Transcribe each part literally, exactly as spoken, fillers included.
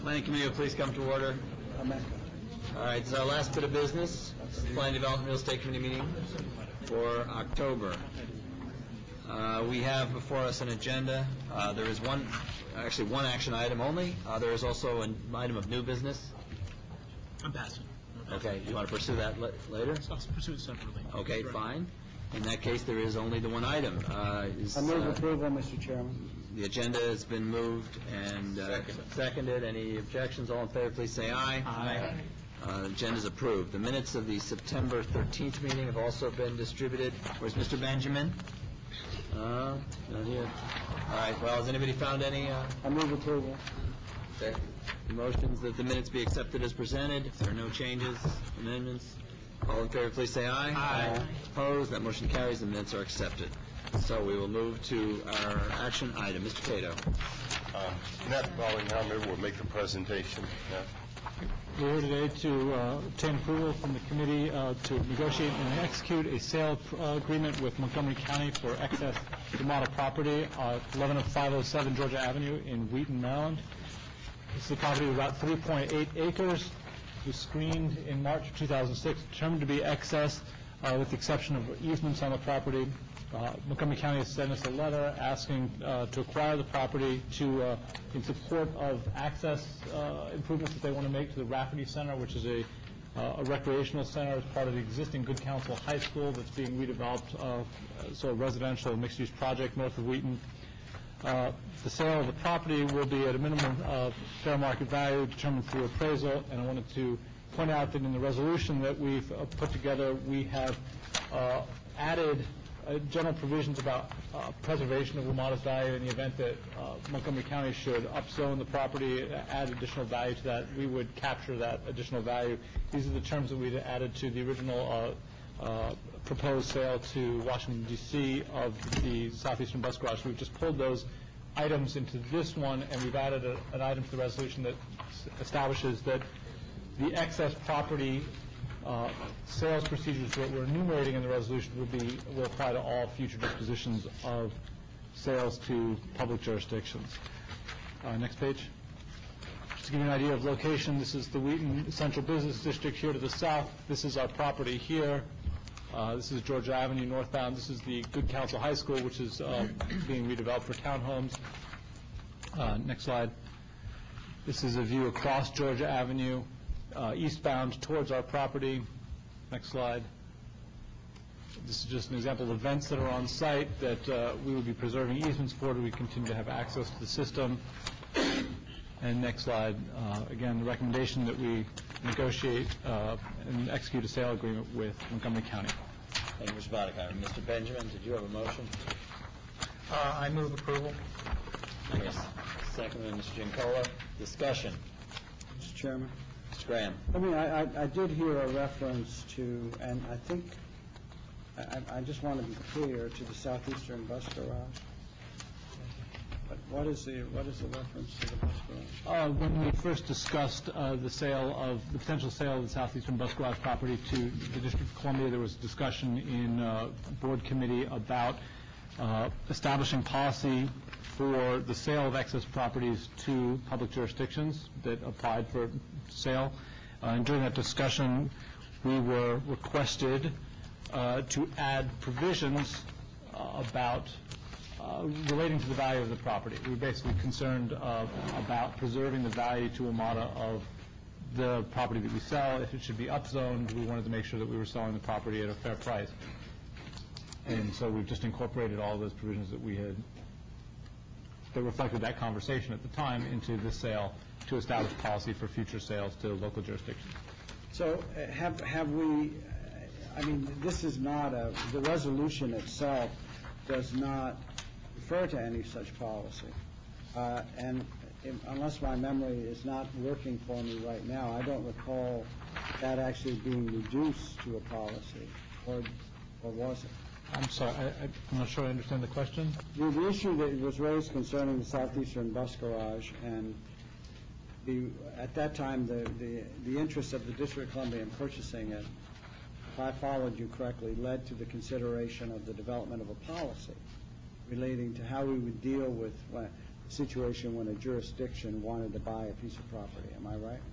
Planning Committee will please come to order. All right, this is our last bit of business. Planning Development Real Estate Committee meeting for October. Uh, we have before us an agenda. Uh, there is one, actually one action item only. Uh, there is also an item of new business. I'm passing. Okay, you want to pursue that l- later? I'll pursue it separately. Okay, fine. In that case, there is only the one item. Uh, is, I move uh, approval, Mister Chairman. The agenda has been moved and uh, seconded. Any objections? All in favor, please say aye. Aye. Uh, the agenda is approved. The minutes of the September thirteenth meeting have also been distributed. Where's Mister Benjamin? Uh, not here. All right. Well, has anybody found any? Uh, I move approval. okay. Motions that the minutes be accepted as presented. If there are no changes, amendments, all in favor, please say aye. Aye. Opposed? That motion carries. The minutes are accepted. So we will move to our action item. Mister Cato. Um, Nat Rollingheimer will make the presentation. Nat. We're here today to uh, obtain approval from the committee uh, to negotiate and execute a sale uh, agreement with Montgomery County for excess Ramada property, uh, eleven oh five oh seven Georgia Avenue in Wheaton, Maryland. This is a property of about three point eight acres. It was screened in March of two thousand six, determined to be excess uh, with the exception of easements on the property. Uh, Montgomery County has sent us a letter asking uh, to acquire the property to, uh, in support of access uh, improvements that they want to make to the Rafferty Center, which is a, uh, a recreational center as part of the existing Good Counsel High School that's being redeveloped, uh, so a residential mixed-use project north of Wheaton. Uh, the sale of the property will be at a minimum of fair market value determined through appraisal, and I wanted to point out that in the resolution that we've uh, put together, we have uh, added Uh, general provisions about uh, preservation of Ramada's value in the event that uh, Montgomery County should upzone the property, add additional value to that. We would capture that additional value. These are the terms that we'd added to the original uh, uh, proposed sale to Washington, D C of the Southeastern Bus Garage. We've just pulled those items into this one, and we've added a, an item to the resolution that s- establishes that the excess property Uh, sales procedures that we're enumerating in the resolution will be will apply to all future dispositions of sales to public jurisdictions. Uh, next page. Just to give you an idea of location, this is the Wheaton Central Business District here to the south. This is our property here. Uh, this is Georgia Avenue northbound. This is the Good Counsel High School, which is uh, being redeveloped for townhomes. Uh, next slide. This is a view across Georgia Avenue. Uh, eastbound towards our property. Next slide. This is just an example of events that are on site that uh, we would be preserving easements for. We continue to have access to the system. And next slide. Uh, again, the recommendation that we negotiate uh, and execute a sale agreement with Montgomery County. Thank you, Mister Boddicker. Mister Benjamin, did you have a motion? Uh, I move approval. Yes. Second, Mister Giancola. Discussion. Mister Chairman. Mister Graham. I mean, I, I, I did hear a reference to, and I think, I, I just want to be clear, to the Southeastern Bus Garage. But what is the, what is the reference to the bus garage? Uh, when we first discussed uh, the sale of, the potential sale of the Southeastern Bus Garage property to the District of Columbia, there was discussion in uh, board committee about uh, establishing policy for the sale of excess properties to public jurisdictions that applied for sale. Uh, and during that discussion, we were requested uh, to add provisions uh, about uh, relating to the value of the property. We were basically concerned uh, about preserving the value to Ramada of the property that we sell. If it should be upzoned, we wanted to make sure that we were selling the property at a fair price. And so we've just incorporated all those provisions that we had that reflected that conversation at the time into the sale to establish policy for future sales to local jurisdictions. So uh, have, have we, uh, I mean, this is not a, the resolution itself does not refer to any such policy. Uh, and if, unless my memory is not working for me right now, I don't recall that actually being reduced to a policy, or, or was it? I'm sorry, I, I'm not sure I understand the question. The, the issue that was raised concerning the Southeastern Bus Garage, and the, at that time, the, the, the interest of the District of Columbia in purchasing it, if I followed you correctly, led to the consideration of the development of a policy relating to how we would deal with when, situation when a jurisdiction wanted to buy a piece of property. Am I right?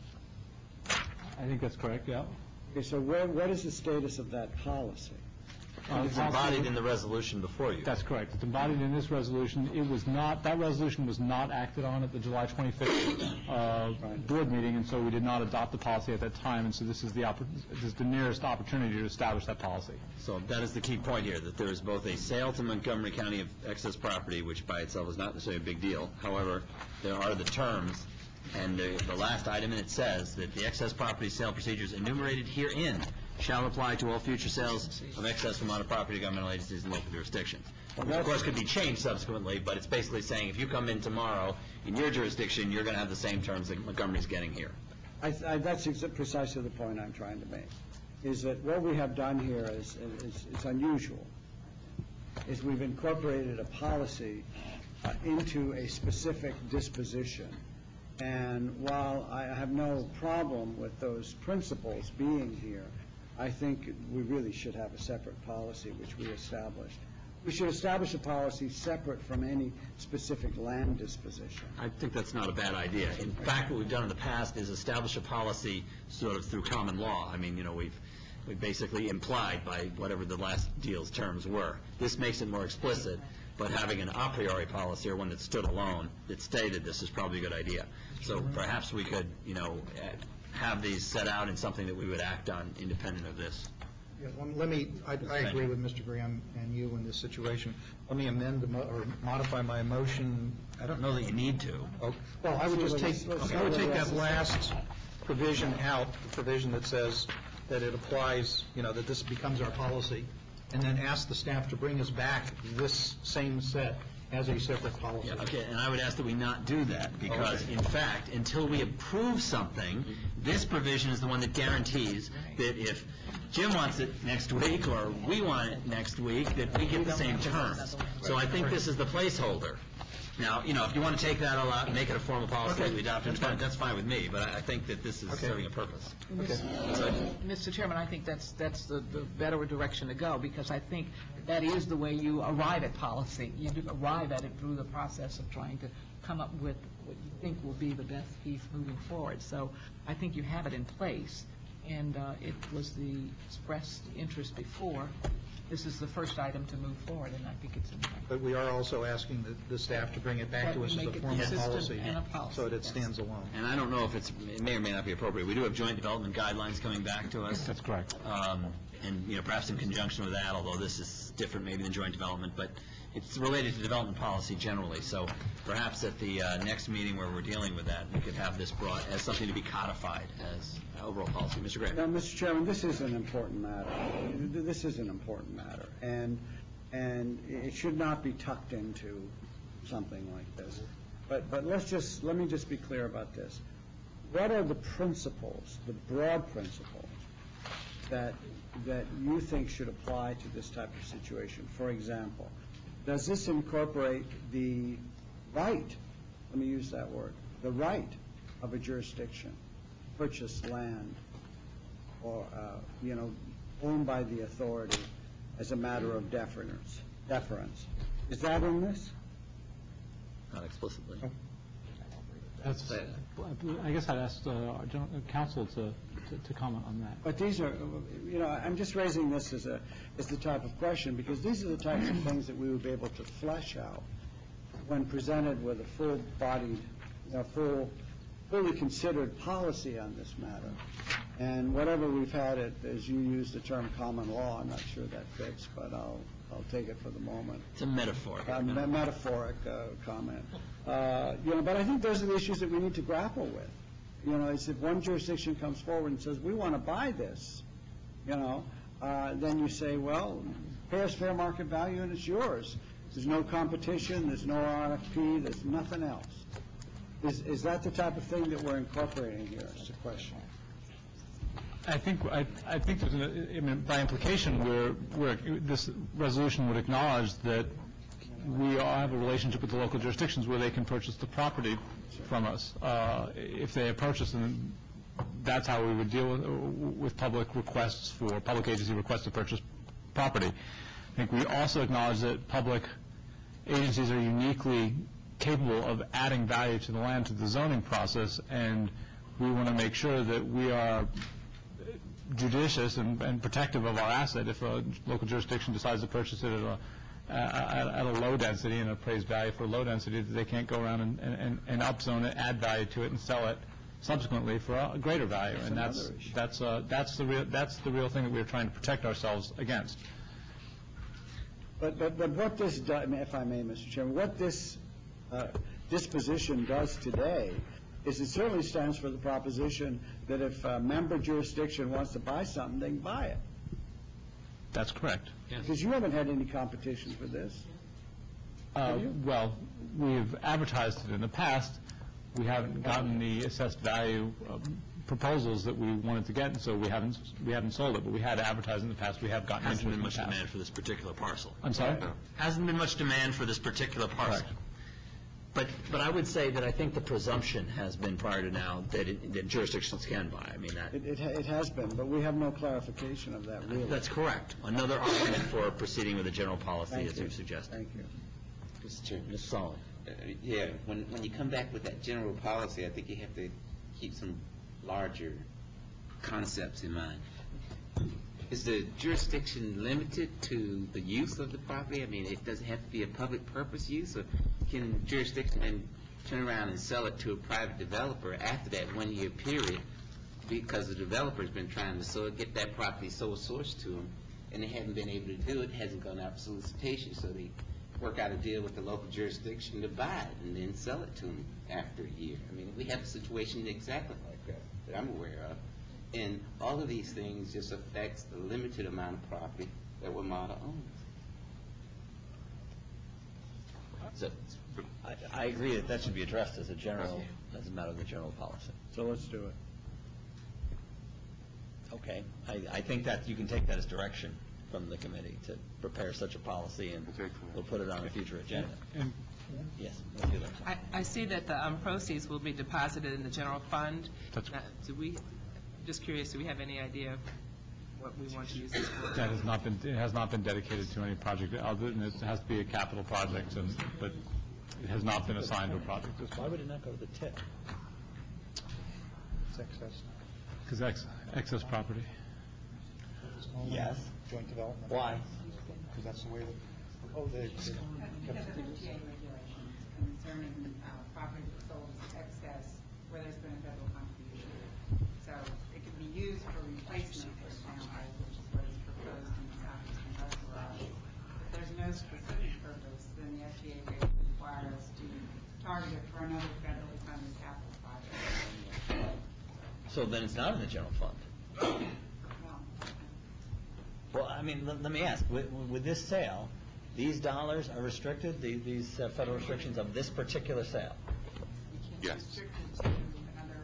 I think that's correct, yeah. Okay, so where, what is the status of that policy? Uh, It's embodied in the resolution before you. That's correct. It's embodied in this resolution. It was not, that resolution was not acted on at the July twenty-fifth uh, board meeting, and so we did not adopt the policy at that time, and so this is the, oppor- this is the nearest opportunity to establish that policy. So that is the key point here, that there is both a sale to Montgomery County of excess property, which by itself is not necessarily a big deal. However, there are the terms, and the, the last item, and it says that the excess property sale procedures enumerated herein shall apply to all future sales of excess amount of property to governmental agencies and local jurisdictions. Which, of course, could be changed subsequently, but it's basically saying if you come in tomorrow in your jurisdiction, you're going to have the same terms that Montgomery's getting here. I, I, that's exa- precisely the point I'm trying to make, is that what we have done here is, is it's unusual, is we've incorporated a policy uh, into a specific disposition. And while I have no problem with those principles being here, I think we really should have a separate policy which we established. We should establish a policy separate from any specific land disposition. I think that's not a bad idea. In fact, what we've done in the past is establish a policy sort of through common law. I mean, you know, we've we basically implied by whatever the last deal's terms were. This makes it more explicit, but having an a priori policy or one that stood alone that stated this is probably a good idea. So perhaps we could, you know, have these set out in something that we would act on independent of this. Yeah, well, let me, I, I agree with Mister Graham and you in this situation. Let me amend the mo- or modify my motion. I don't know that you need to. Oh, Well, I would just take, Let's- I would take that let's- last provision out, the provision that says that it applies, you know, that this becomes our policy, and then ask the staff to bring us back this same set as a separate policy. Yeah, okay, and I would ask that we not do that, because in fact, until we approve something, this provision is the one that guarantees that if Jim wants it next week, or we want it next week, that we get the same terms. So I think this is the placeholder. Now, you know, if you want to take that all out and make it a formal policy that we adopt independent, that's fine with me, but I I think that this is serving a purpose. Mister Chairman, I think that's, that's the, the better direction to go, because I think that is the way you arrive at policy. You do arrive at it through the process of trying to come up with what you think will be the best piece moving forward. So I think you have it in place, and uh, it was the expressed interest before. This is the first item to move forward, and I think it's in there. But we are also asking the, the staff to bring it back That to we us as make a it formal consistent policy, and a policy, so that it yes. stands alone. And I don't know if it's, it may or may not be appropriate. We do have joint development guidelines coming back to us. That's correct. Um, And, you know, perhaps in conjunction with that, although this is different maybe than joint development, but it's related to development policy generally. So perhaps at the uh, next meeting where we're dealing with that, we could have this brought as something to be codified as overall policy. Mister Graham? Now, Mister Chairman, this is an important matter. This is an important matter, and, and it should not be tucked into something like this. But, but let's just, let me just be clear about this. What are the principles, the broad principles, that, that you think should apply to this type of situation? For example, does this incorporate the right, let me use that word, the right of a jurisdiction, purchase land, or, uh, you know, owned by the authority as a matter of deference, deference? Is that in this? Not explicitly. That's, I guess I'd ask uh, our general counsel to, to, to comment on that. But these are, you know, I'm just raising this as a, as the type of question, because these are the types of things that we would be able to flesh out when presented with a full-bodied, you know, full, fully considered policy on this matter. And whatever we've had it, as you use the term common law, I'm not sure that fits, but I'll, I'll take it for the moment. It's a metaphor. Uh, me- metaphoric uh, comment. Uh, You know, but I think those are the issues that we need to grapple with. You know, it's if one jurisdiction comes forward and says, we want to buy this, you know, uh, then you say, well, pay us fair market value and it's yours. There's no competition, there's no R F P, there's nothing else. Is, is that the type of thing that we're incorporating here, is the question? I think, I, I think there's an, I mean, by implication, we're, we're, this resolution would acknowledge that we all have a relationship with the local jurisdictions where they can purchase the property from us. Uh, if they approach us, and that's how we would deal with, with public requests for, public agency requests to purchase property. I think we also acknowledge that public agencies are uniquely capable of adding value to the land, to the zoning process, and we want to make sure that we are judicious and, and protective of our asset. If a local jurisdiction decides to purchase it at a, at, at a low density and appraised value for low density, that they can't go around and, and, and upzone it, add value to it, and sell it subsequently for a greater value. And that's that's uh, that's the real that's the real thing that we're trying to protect ourselves against. But but but what this does, if I may, Mister Chairman, what this uh, disposition does today is it certainly stands for the proposition that if a member jurisdiction wants to buy something, they can buy it. That's correct. Because you haven't had any competition for this. Uh, well, we've advertised it in the past. We haven't gotten the assessed value um, proposals that we wanted to get, and so we haven't we haven't sold it. But we had advertised in the past. We have gotten Hasn't interest been much in the past. demand for this particular parcel. I'm sorry? Hasn't been much demand for this particular parcel. Correct. But, but I would say that I think the presumption has been prior to now that, it, that jurisdictions can buy. I mean, that, It, it, ha- it has been, but we have no clarification of that, really. that's correct. Another argument for proceeding with a general policy, Thank as you. you've suggested. Thank you. Mister Chairman, Miz Solomon. uh, yeah, when, when you come back with that general policy, I think you have to keep some larger concepts in mind. Is the jurisdiction limited to the use of the property? I mean, it doesn't have to be a public purpose use, or can jurisdiction then turn around and sell it to a private developer after that one-year period because the developer's been trying to so get that property sole source to them, and they haven't been able to do it, hasn't gone out for solicitation, so they work out a deal with the local jurisdiction to buy it and then sell it to them after a year. I mean, we have a situation exactly like that that I'm aware of. And all of these things just affects the limited amount of property that WMATA owns. So, I, I agree that that should be addressed as a general, as a matter of the general policy. So let's do it. Okay. I, I think that you can take that as direction from the committee to prepare such a policy, and we'll put it on a future agenda. And Yes, let's do that. I, I see that the um, proceeds will be deposited in the general fund. That's- Now, do we, just curious, do we have any idea what we want to use this for? that has not been it has not been dedicated to any project other than it has to be a capital project, and, but it has not been assigned to a project. Why would it not go to the tip? It's excess. Because ex, excess property. Yes. Joint development. Why? Because that's the way that, oh, they, Because of F T A regulations concerning uh, property that's sold as excess where there's been a federal contribution. So it can be used for replacement, for example, which is what is proposed in the Southeastern Bus Garage. If there's no specific purpose, then the F T A rate would require us to target it for another federally funded capital project. So then it's not in the general fund. Well, Well, I mean, let, let me ask, with, with this sale, these dollars are restricted, the, these uh, federal restrictions of this particular sale? you can't restrict it to another,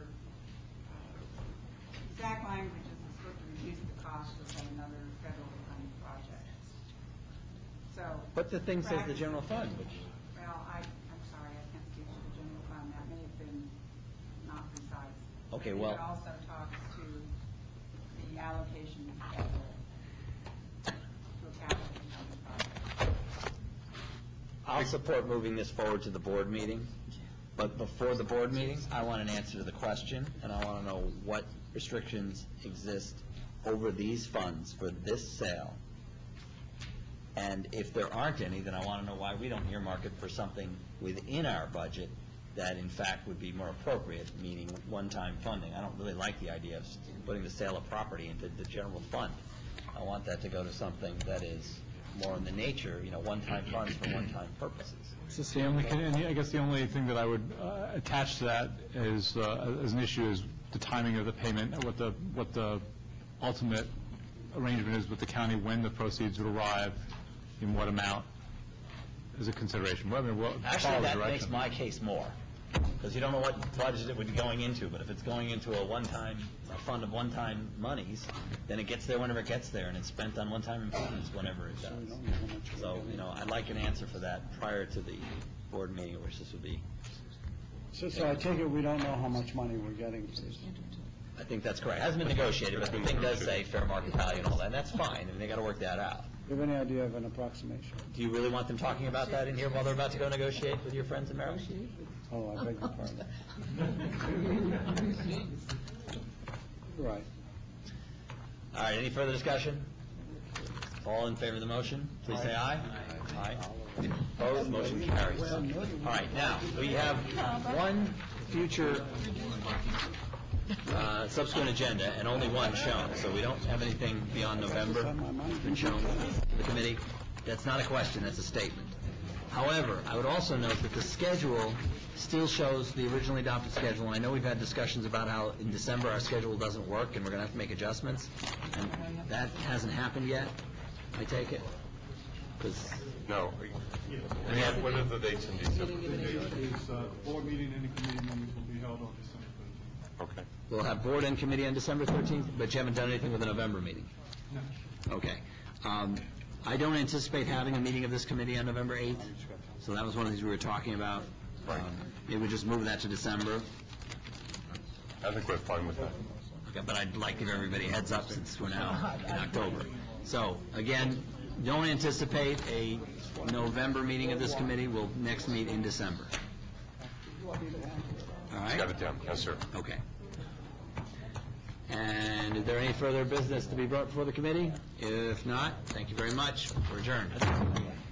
uh, exact language is supposed to reduce the cost of another federally funded project. So. But the thing says the general fund, which, Well, I, I'm sorry, I can't speak to the general fund, that may have been not precise. Okay, But well- It also talks to the allocation of capital, to a capital component project. I'll support moving this forward to the board meeting, but before the board meeting, I want an answer to the question, and I want to know what restrictions exist over these funds for this sale. And if there aren't any, then I want to know why we don't earmark it for something within our budget that in fact would be more appropriate, meaning one-time funding. I don't really like the idea of putting the sale of property into the general fund. I want that to go to something that is more in the nature, you know, one-time funds for one-time purposes. So the only, and I guess the only thing that I would uh, attach to that is, uh, as an issue, is the timing of the payment, and what the, what the ultimate arrangement is with the county, when the proceeds would arrive, in what amount, as a consideration. Well, I mean, we'll follow Actually, the that direction. makes my case more, because you don't know what budget it would be going into, but if it's going into a one-time, a fund of one-time monies, then it gets there whenever it gets there, and it's spent on one-time improvements whenever it does. So, you know, I'd like an answer for that prior to the board meeting, which this would be. So, so I take it we don't know how much money we're getting for this. I think that's correct. It hasn't been negotiated, but the thing does say fair market value and all that, and that's fine, and they got to work that out. Do you have any idea of an approximation? Do you really want them talking about that in here while they're about to go negotiate with your friends in Maryland? Oh, I beg your pardon. Right. All right, any further discussion? All in favor of the motion, please say aye. Aye. Opposed, motion carries. All right, now, we have one future uh, subsequent agenda, and only one shown, so we don't have anything beyond November been shown to the committee. That's not a question, that's a statement. However, I would also note that the schedule still shows the originally adopted schedule, and I know we've had discussions about how in December our schedule doesn't work, and we're going to have to make adjustments, and that hasn't happened yet, I take it? 'Cause No. What are the dates in December? Is, uh, board meeting and the committee meetings will be held on December thirteenth. Okay. we'll have board and committee on December thirteenth, but you haven't done anything with the November meeting? No. Okay. Um, I don't anticipate having a meeting of this committee on November eighth, so that was one of these we were talking about. Right. Um, Maybe we just move that to December. I think we're fine with that. Okay, but I'd like to give everybody a heads up since we're now in October. So, again, don't anticipate a November meeting of this committee. We'll next meet in December. All right? Got it down. Yes, sir. Okay. And is there any further business to be brought before the committee? If not, thank you very much. We're adjourned.